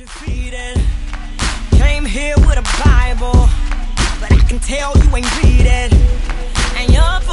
undefeated. Came here with a Bible, but I can tell you ain't read it. And you're